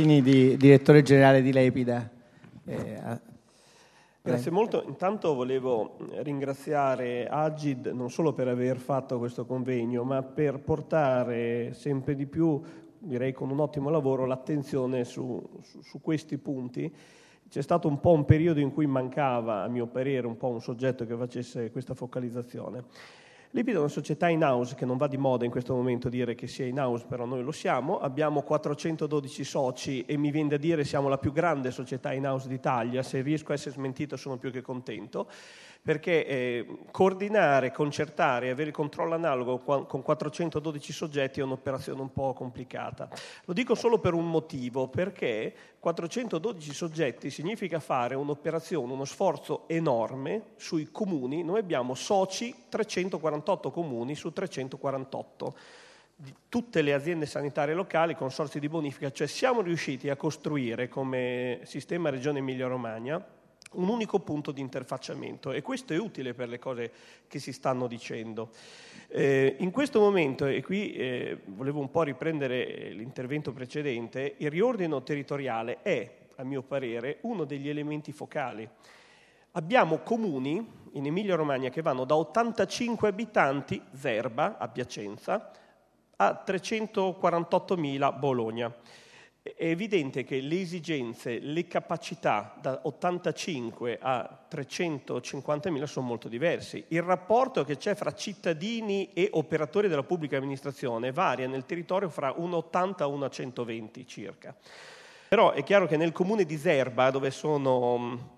Martini, direttore generale di Lepida. Grazie molto. Intanto volevo ringraziare Agid non solo per aver fatto questo convegno, ma per portare sempre di più, direi con un ottimo lavoro, l'attenzione su questi punti. C'è stato un po' un periodo in cui mancava, a mio parere, un po' un soggetto che facesse questa focalizzazione. Lepida è una società in-house, che non va di moda in questo momento dire che sia in-house, però noi lo siamo. Abbiamo 412 soci e mi viene da dire siamo la più grande società in-house d'Italia. Se riesco a essere smentito sono più che contento, perché coordinare, concertare e avere il controllo analogo con 412 soggetti è un'operazione un po' complicata. Lo dico solo per un motivo, perché 412 soggetti significa fare un'operazione, uno sforzo enorme sui comuni. Noi abbiamo soci 348 comuni su 348 di tutte le aziende sanitarie locali, consorzi di bonifica, cioè siamo riusciti a costruire come sistema Regione Emilia-Romagna un unico punto di interfacciamento, e questo è utile per le cose che si stanno dicendo. In questo momento, e qui volevo un po' riprendere l'intervento precedente, il riordino territoriale è, a mio parere, uno degli elementi focali. Abbiamo comuni in Emilia-Romagna che vanno da 85 abitanti, Zerba, a Piacenza, a 348.000 Bologna. È evidente che le esigenze, le capacità da 85 a 350.000 sono molto diversi. Il rapporto che c'è fra cittadini e operatori della pubblica amministrazione varia nel territorio fra 1,80 a 1,120 circa. Però è chiaro che nel comune di Zerba, dove sono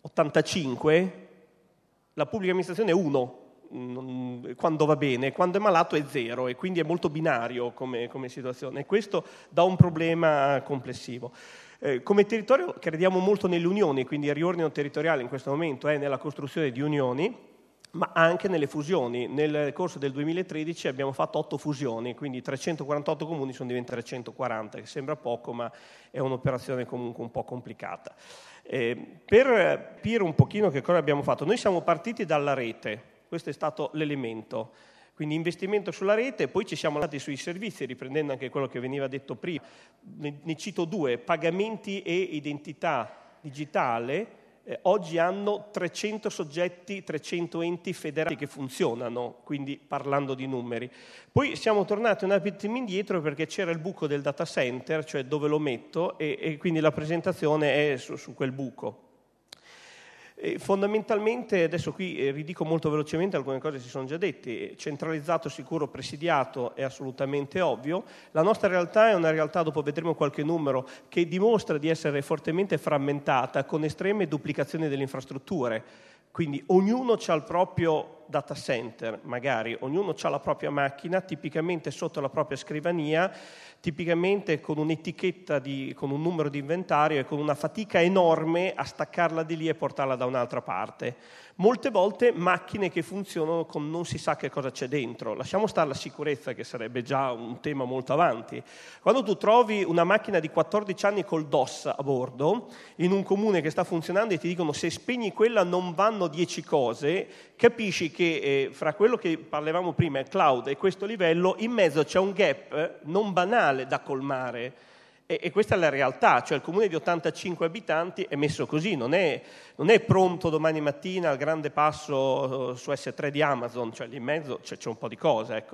85, la pubblica amministrazione è 1. Quando va bene, quando è malato è 0, e quindi è molto binario come situazione, e questo dà un problema complessivo. Come territorio crediamo molto nelle unioni, quindi il riordino territoriale in questo momento è nella costruzione di unioni, ma anche nelle fusioni. Nel corso del 2013 abbiamo fatto 8 fusioni, quindi 348 comuni sono diventati 340, che sembra poco, ma è un'operazione comunque un po' complicata. Per capire un pochino che cosa abbiamo fatto, noi siamo partiti dalla rete. Questo è stato l'elemento, quindi investimento sulla rete, poi ci siamo andati sui servizi, riprendendo anche quello che veniva detto prima. Ne cito 2, pagamenti e identità digitale. Oggi hanno 300 soggetti, 300 enti federati che funzionano, quindi parlando di numeri. Poi siamo tornati un attimo indietro perché c'era il buco del data center, cioè dove lo metto, e quindi la presentazione è su quel buco. Fondamentalmente, adesso qui ridico molto velocemente, alcune cose si sono già dette, centralizzato, sicuro, presidiato è assolutamente ovvio. La nostra realtà è una realtà, dopo vedremo qualche numero, che dimostra di essere fortemente frammentata, con estreme duplicazioni delle infrastrutture. Quindi ognuno ha il proprio data center, magari ognuno ha la propria macchina, tipicamente sotto la propria scrivania, tipicamente con un'etichetta, con un numero di inventario e con una fatica enorme a staccarla di lì e portarla da un'altra parte. Molte volte macchine che funzionano con non si sa che cosa c'è dentro. Lasciamo stare la sicurezza, che sarebbe già un tema molto avanti. Quando tu trovi una macchina di 14 anni col DOS a bordo, in un comune che sta funzionando, e ti dicono se spegni quella non vanno 10 cose, capisci che fra quello che parlavamo prima, il cloud, e questo livello, in mezzo c'è un gap non banale da colmare. E questa è la realtà, cioè il comune di 85 abitanti è messo così, non è pronto domani mattina al grande passo su S3 di Amazon, cioè lì in mezzo c'è un po' di cose, ecco.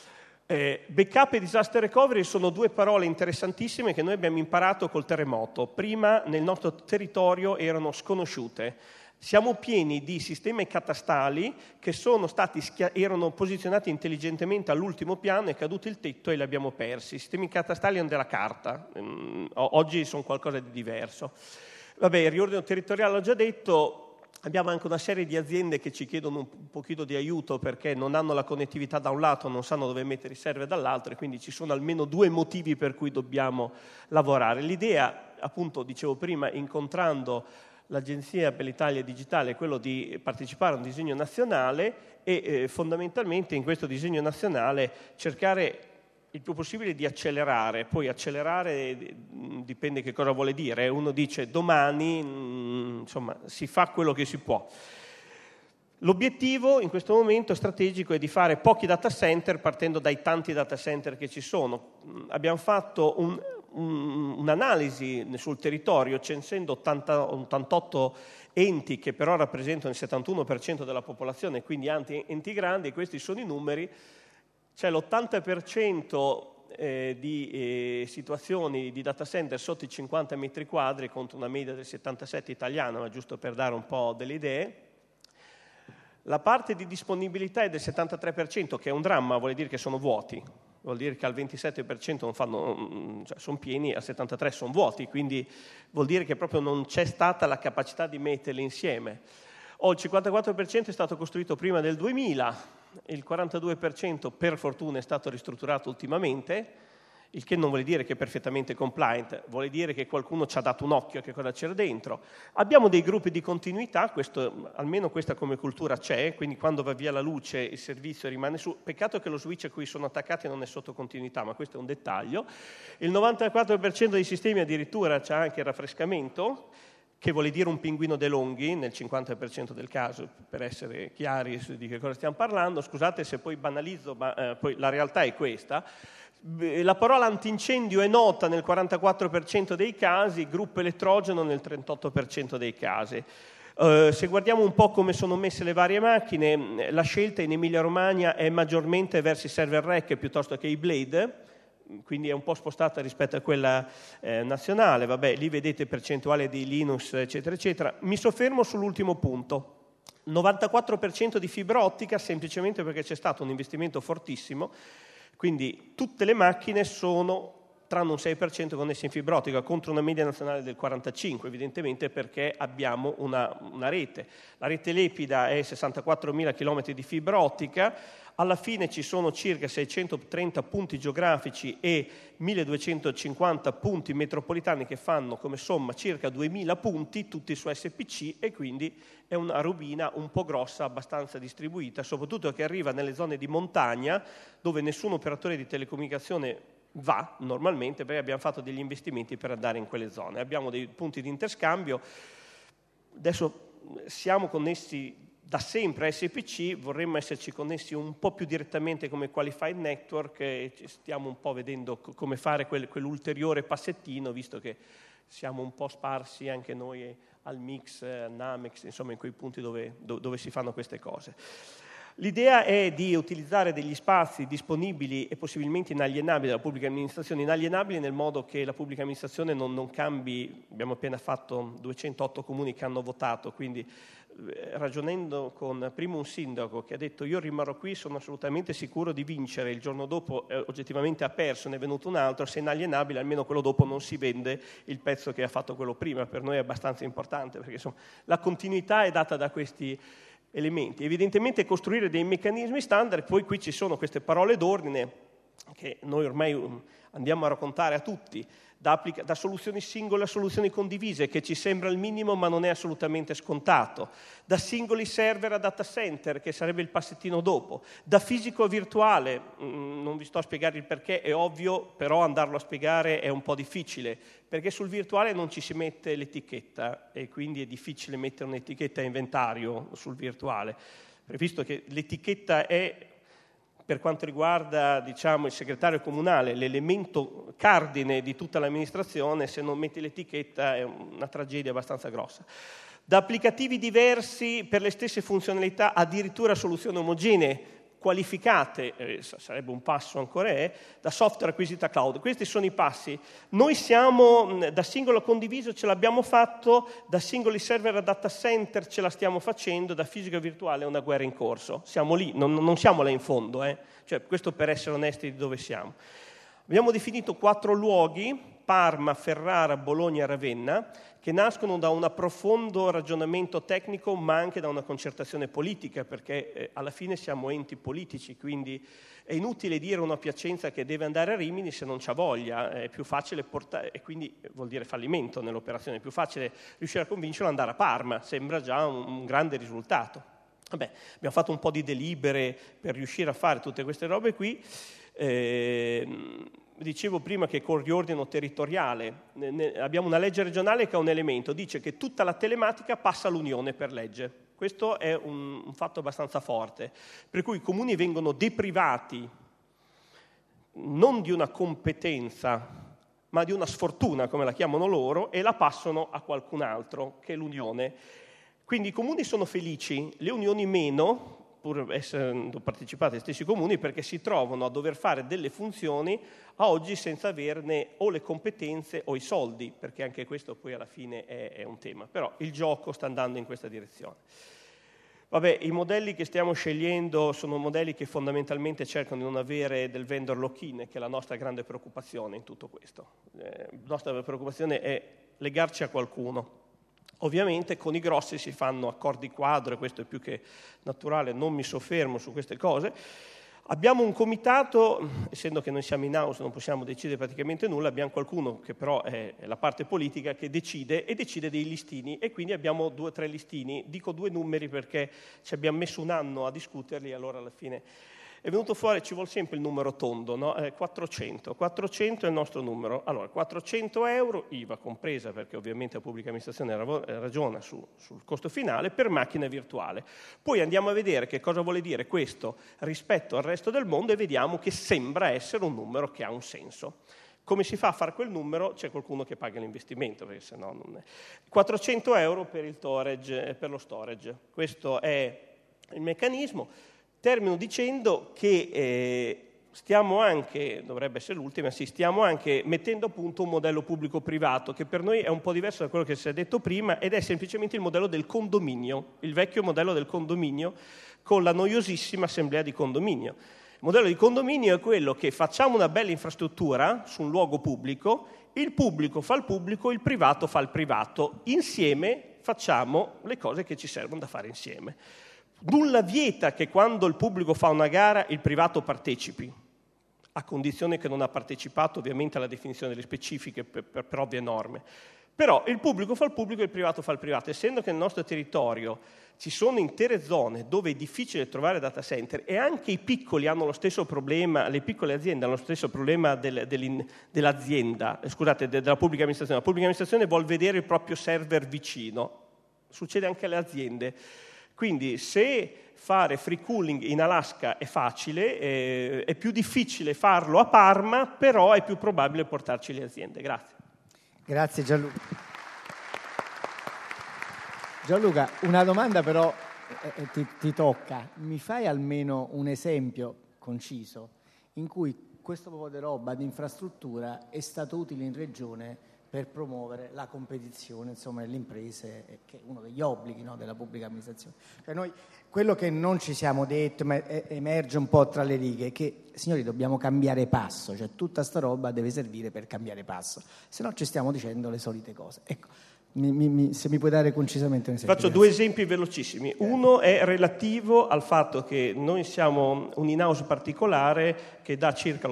Backup e disaster recovery sono 2 parole interessantissime che noi abbiamo imparato col terremoto. Prima nel nostro territorio erano sconosciute. Siamo pieni di sistemi catastali che erano posizionati intelligentemente all'ultimo piano, è caduto il tetto e li abbiamo persi. I sistemi catastali erano della carta, oggi sono qualcosa di diverso. Vabbè, il riordino territoriale l'ho già detto, abbiamo anche una serie di aziende che ci chiedono un pochino di aiuto perché non hanno la connettività da un lato, non sanno dove mettere i server dall'altro, e quindi ci sono almeno 2 motivi per cui dobbiamo lavorare. L'idea, appunto, dicevo prima, incontrando l'Agenzia per l'Italia Digitale, è quello di partecipare a un disegno nazionale e fondamentalmente in questo disegno nazionale cercare il più possibile di accelerare. Poi accelerare dipende che cosa vuole dire. Uno dice domani, insomma, si fa quello che si può. L'obiettivo in questo momento strategico è di fare pochi data center partendo dai tanti data center che ci sono. Abbiamo fatto un'analisi sul territorio, censendo 88 enti che però rappresentano il 71% della popolazione, quindi enti grandi, questi sono i numeri. C'è l'80% di situazioni di data center sotto i 50 metri quadri contro una media del 77 italiana, ma giusto per dare un po' delle idee. La parte di disponibilità è del 73%, che è un dramma, vuol dire che sono vuoti, vuol dire che al 27% non fanno, cioè sono pieni, al 73% sono vuoti, quindi vuol dire che proprio non c'è stata la capacità di metterli insieme. Il 54% è stato costruito prima del 2000, il 42% per fortuna è stato ristrutturato ultimamente, il che non vuol dire che è perfettamente compliant, vuol dire che qualcuno ci ha dato un occhio a che cosa c'era dentro. Abbiamo dei gruppi di continuità, almeno questa come cultura c'è, quindi quando va via la luce il servizio rimane su. Peccato che lo switch a cui sono attaccati non è sotto continuità, ma questo è un dettaglio. Il 94% dei sistemi addirittura c'ha anche il raffrescamento, che vuol dire un pinguino De Longhi nel 50% del caso, per essere chiari di che cosa stiamo parlando. Scusate se poi banalizzo, ma poi la realtà è questa. La parola antincendio è nota nel 44% dei casi, gruppo elettrogeno nel 38% dei casi. Se guardiamo un po' come sono messe le varie macchine, la scelta in Emilia-Romagna è maggiormente verso i server rack piuttosto che i blade, quindi è un po' spostata rispetto a quella nazionale. Vabbè, lì vedete percentuale di Linux, eccetera, eccetera. Mi soffermo sull'ultimo punto. 94% di fibra ottica, semplicemente perché c'è stato un investimento fortissimo, quindi tutte le macchine sono, tranne un 6% connesse in fibra ottica, contro una media nazionale del 45%, evidentemente perché abbiamo una rete. La rete Lepida è 64.000 km di fibra ottica, alla fine ci sono circa 630 punti geografici e 1250 punti metropolitani che fanno come somma circa 2000 punti, tutti su SPC, e quindi è una robina un po' grossa, abbastanza distribuita, soprattutto che arriva nelle zone di montagna dove nessun operatore di telecomunicazione va normalmente, perché abbiamo fatto degli investimenti per andare in quelle zone. Abbiamo dei punti di interscambio. Adesso siamo connessi da sempre a SPC, vorremmo esserci connessi un po' più direttamente come Qualified Network e stiamo un po' vedendo come fare quell'ulteriore passettino, visto che siamo un po' sparsi anche noi al Mix, Namex, insomma in quei punti dove si fanno queste cose. L'idea è di utilizzare degli spazi disponibili e possibilmente inalienabili dalla pubblica amministrazione, inalienabili nel modo che la pubblica amministrazione non cambi. Abbiamo appena fatto 208 comuni che hanno votato, quindi ragionando con primo un sindaco che ha detto io rimarrò qui, sono assolutamente sicuro di vincere, il giorno dopo oggettivamente ha perso, ne è venuto un altro, se è inalienabile almeno quello dopo non si vende il pezzo che ha fatto quello prima. Per noi è abbastanza importante perché insomma la continuità è data da questi elementi. Evidentemente costruire dei meccanismi standard, poi qui ci sono queste parole d'ordine che noi ormai andiamo a raccontare a tutti, da soluzioni singole a soluzioni condivise, che ci sembra il minimo ma non è assolutamente scontato, da singoli server a data center, che sarebbe il passettino dopo, da fisico a virtuale, non vi sto a spiegare il perché, è ovvio, però andarlo a spiegare è un po' difficile, perché sul virtuale non ci si mette l'etichetta e quindi è difficile mettere un'etichetta a inventario sul virtuale, visto che l'etichetta è, per quanto riguarda diciamo, il segretario comunale, l'elemento cardine di tutta l'amministrazione, se non metti l'etichetta è una tragedia abbastanza grossa. Da applicativi diversi per le stesse funzionalità, addirittura soluzioni omogenee, qualificate, sarebbe un passo ancora, da software acquisita cloud. Questi sono i passi. Noi siamo, da singolo condiviso ce l'abbiamo fatto, da singoli server a data center ce la stiamo facendo, da fisica virtuale è una guerra in corso. Siamo lì, non siamo là in fondo, Cioè, questo per essere onesti di dove siamo. Abbiamo definito 4 luoghi, Parma, Ferrara, Bologna e Ravenna, che nascono da un profondo ragionamento tecnico ma anche da una concertazione politica, perché alla fine siamo enti politici, quindi è inutile dire a una Piacenza che deve andare a Rimini se non c'ha voglia, è più facile portare, e quindi vuol dire fallimento nell'operazione, è più facile riuscire a convincerlo ad andare a Parma, sembra già un grande risultato. Vabbè, abbiamo fatto un po' di delibere per riuscire a fare tutte queste robe qui. Dicevo prima che con il riordino territoriale abbiamo una legge regionale che ha un elemento, dice che tutta la telematica passa all'Unione per legge. Questo è un fatto abbastanza forte, per cui i comuni vengono deprivati non di una competenza, ma di una sfortuna, come la chiamano loro, e la passano a qualcun altro, che è l'Unione. Quindi i comuni sono felici, le unioni meno, pur essendo partecipati agli stessi comuni, perché si trovano a dover fare delle funzioni a oggi senza averne o le competenze o i soldi, perché anche questo poi alla fine è un tema. Però il gioco sta andando in questa direzione. Vabbè, i modelli che stiamo scegliendo sono modelli che fondamentalmente cercano di non avere del vendor lock-in, che è la nostra grande preoccupazione in tutto questo. La nostra preoccupazione è legarci a qualcuno. Ovviamente con i grossi si fanno accordi quadro, e questo è più che naturale, non mi soffermo su queste cose. Abbiamo un comitato, essendo che noi siamo in house non possiamo decidere praticamente nulla, abbiamo qualcuno che però è la parte politica che decide dei listini, e quindi abbiamo 2 o 3 listini. Dico 2 numeri perché ci abbiamo messo un anno a discuterli, allora alla fine è venuto fuori, ci vuole sempre il numero tondo, no? 400 è il nostro numero. Allora, 400 euro, IVA compresa, perché ovviamente la pubblica amministrazione ragiona sul costo finale, per macchina virtuale. Poi andiamo a vedere che cosa vuole dire questo rispetto al resto del mondo e vediamo che sembra essere un numero che ha un senso. Come si fa a fare quel numero? C'è qualcuno che paga l'investimento, perché sennò non è. 400 euro per il storage, per lo storage. Questo è il meccanismo. Termino dicendo che stiamo anche, dovrebbe essere l'ultima, stiamo anche mettendo a punto un modello pubblico-privato che per noi è un po' diverso da quello che si è detto prima, ed è semplicemente il modello del condominio, il vecchio modello del condominio con la noiosissima assemblea di condominio. Il modello di condominio è quello che facciamo una bella infrastruttura su un luogo pubblico, il pubblico fa il pubblico, il privato fa il privato, insieme facciamo le cose che ci servono da fare insieme. Nulla vieta che quando il pubblico fa una gara il privato partecipi, a condizione che non ha partecipato ovviamente alla definizione delle specifiche per ovvie norme. Però il pubblico fa il pubblico e il privato fa il privato. Essendo che nel nostro territorio ci sono intere zone dove è difficile trovare data center e anche i piccoli hanno lo stesso problema, le piccole aziende hanno lo stesso problema dell'azienda, della pubblica amministrazione. La pubblica amministrazione vuol vedere il proprio server vicino, succede anche alle aziende. Quindi se fare free cooling in Alaska è facile, è più difficile farlo a Parma, però è più probabile portarci le aziende. Grazie. Grazie Gianluca. Gianluca, una domanda però ti tocca. Mi fai almeno un esempio conciso in cui questo po' di roba di infrastruttura è stato utile in regione per promuovere la competizione, insomma, nelle imprese, che è uno degli obblighi, no, della pubblica amministrazione. Cioè noi, quello che non ci siamo detti, ma emerge un po' tra le righe, è che, signori, dobbiamo cambiare passo, cioè tutta sta roba deve servire per cambiare passo, se no ci stiamo dicendo le solite cose. Ecco, se mi puoi dare concisamente un esempio. Faccio 2 esempi velocissimi. Uno è relativo al fatto che noi siamo un in-house particolare che dà circa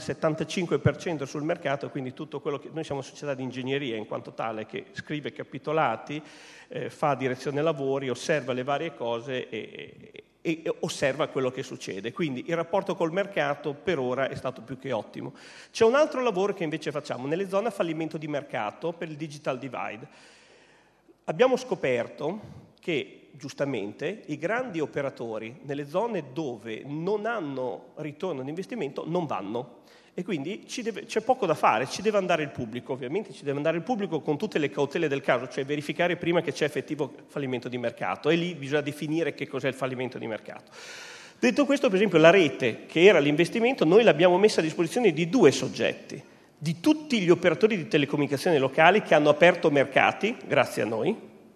l'75% sul mercato, quindi tutto quello che noi siamo una società di ingegneria in quanto tale che scrive capitolati, fa direzione lavori, osserva le varie cose e osserva quello che succede. Quindi il rapporto col mercato per ora è stato più che ottimo. C'è un altro lavoro che invece facciamo nelle zone a fallimento di mercato per il digital divide. Abbiamo scoperto che giustamente i grandi operatori nelle zone dove non hanno ritorno di investimento non vanno. E quindi c'è poco da fare, ci deve andare il pubblico, ovviamente ci deve andare il pubblico con tutte le cautele del caso, cioè verificare prima che c'è effettivo fallimento di mercato, e lì bisogna definire che cos'è il fallimento di mercato. Detto questo, per esempio, la rete, che era l'investimento, noi l'abbiamo messa a disposizione di 2 soggetti, di tutti gli operatori di telecomunicazioni locali che hanno aperto mercati, grazie a noi,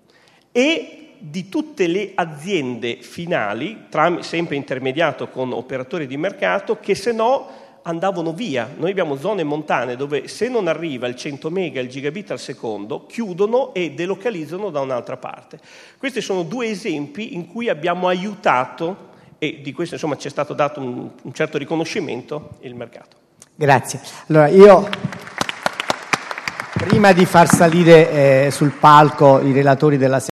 e di tutte le aziende finali, sempre intermediato con operatori di mercato, che se no andavano via. Noi abbiamo zone montane dove se non arriva il 100 mega, il gigabit al secondo, chiudono e delocalizzano da un'altra parte. Questi sono 2 esempi in cui abbiamo aiutato, e di questo insomma ci è stato dato un certo riconoscimento, il mercato. Grazie. Allora io, prima di far salire sul palco i relatori della